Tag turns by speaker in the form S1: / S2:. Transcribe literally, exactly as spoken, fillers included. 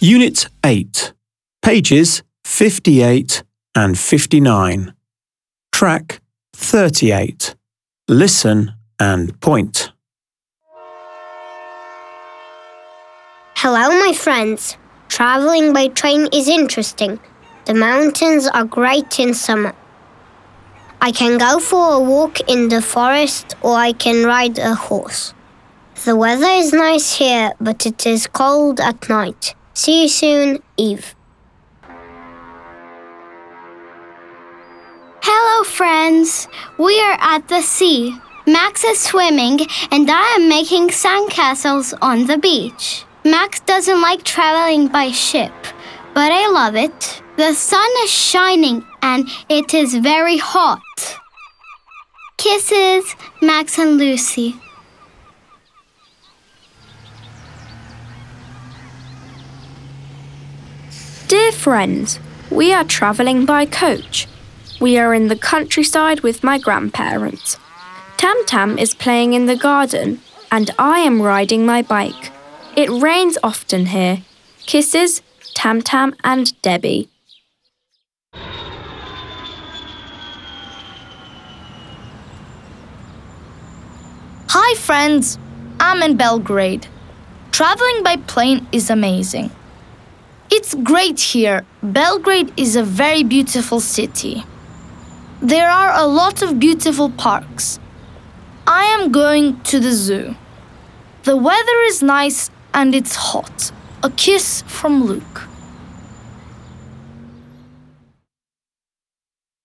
S1: Unit eight, pages fifty-eight and fifty-nine. Track thirty-eight. Listen and point.
S2: Hello, my friends. Traveling by train is interesting. The mountains are great in summer. I can go for a walk in the forest or I can ride a horse. The weather is nice here, but it is cold at night. See you soon, Eve.
S3: Hello, friends. We are at the sea. Max is swimming and I am making sandcastles on the beach. Max doesn't like traveling by ship, but I love it. The sun is shining and it is very hot. Kisses, Max and Lucy.
S4: Dear friends, we are travelling by coach. We are in the countryside with my grandparents. Tam Tam is playing in the garden and I am riding my bike. It rains often here. Kisses, Tam Tam and Debbie.
S5: Hi friends, I'm in Belgrade. Traveling by plane is amazing. It's great here. Belgrade is a very beautiful city. There are a lot of beautiful parks. I am going to the zoo. The weather is nice and it's hot. A kiss from Luke.